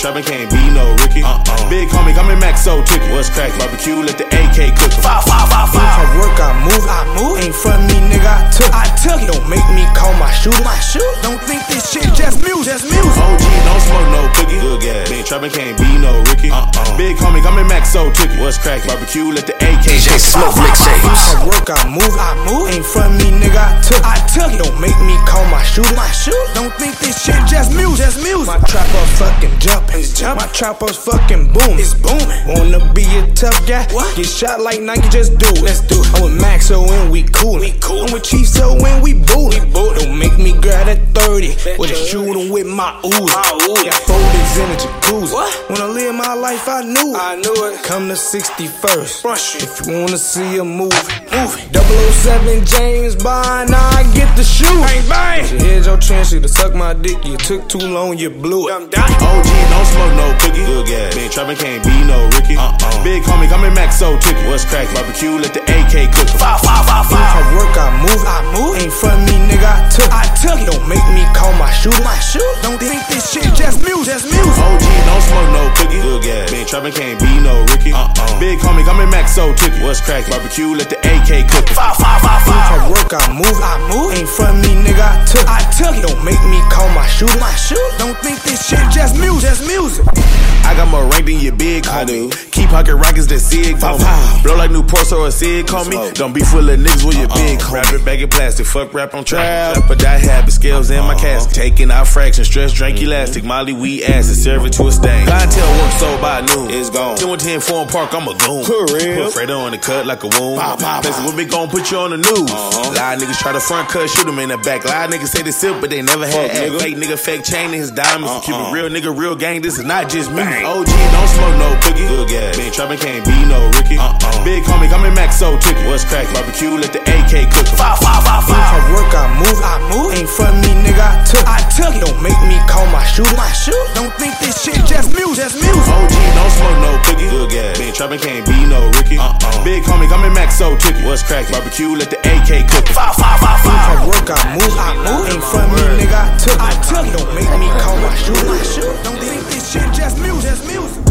trapping can't be no Ricky. Big homie, I'm in Maxo ticket. What's crackin'? Barbecue, let the AK cook. If I work, I move. Ain't from me, nigga, I took it. Don't make me call my shooter. Don't think this shit just music. OG, don't smoke no cookie. Good gas. Big trapping can't be no Ricky. Big homie, I'm in Maxo ticket. What's crackin'? Barbecue, let the AK DJ Smoke mixtapes. If I work, I move. Ain't from me, nigga, I took it. Don't make me call my shooter. Don't think this shit just music. My trapper fucking jumpin'. My trapper's fucking booming. It's booming. Wanna be a tough guy? What? Get shot like Nike, just do it. Let's do it. I'm with Maxo and we coolin'. I'm with Chief so when we boolin'. Don't make me grab that 30 with a shooter with my Uzi. Got 40s in a jacuzzi. Wanna live my life, I knew it. Come to 61st. If you wanna see a movie. 007 James Bond, now I get the shoot. Bang. Here's your chance, you to suck my dick. You took too long, you blew it. OG, don't smoke no cookie. Good gas. Big trapping can't be no Ricky. Big homie, I'm in Maxo ticket. What's crackin'? Barbecue, let the AK cook. If I work, I move. Ain't from me, nigga, I took it. Don't make me call my shooter. Don't think this shit just music. OG, don't smoke no cookie. Good gas. Big trapping can't be no Ricky. Big homie, I'm in Maxo ticket. What's crackin'? Barbecue, let the AK cook. If I work, I move. Ain't from me, nigga, I took it. Don't make me call my shooter. Don't think this shit just music. I got more rank than your big homie. Keep pocket rockets that SIG call me. Blow like Newport so a SIG call me. Don't be full of niggas with your big homie. Wrap it back in plastic, fuck rap on trap. But die habit, scales in my casket. Taking out fractions, stress, drink elastic. Molly, weed, acid, serve it to a stain. Clientele work sold by noon. It's gone. 10 Foreign Park, I'm a goon. Put Fredo on the cut like a wound. Places with me gon' put you on the news. Lie niggas try to front cut, shoot them in the back. Lie niggas say they silk, but they never had act. Fake nigga, fake chain in his diamonds. Keep it real nigga, real gang, this is not just me. OG, don't smoke no cookie. Good gas. Big trapping can't be no Ricky. Big homie, I'm in Maxo ticket. What's crackin'? Barbecue, let the AK cook. If I work, I move. Ain't from me, nigga, I took it. Don't make me call my shooter. Don't think this shit just music. OG, don't smoke no cookie. Good gas. Big trapping can't be no Ricky. Big homie, I'm in Maxo ticket. What's crackin'? Barbecue, let the AK cook. If I work, I move. Ain't from me, nigga, I took it. Don't make me call my shooter. Don't think this shit just music.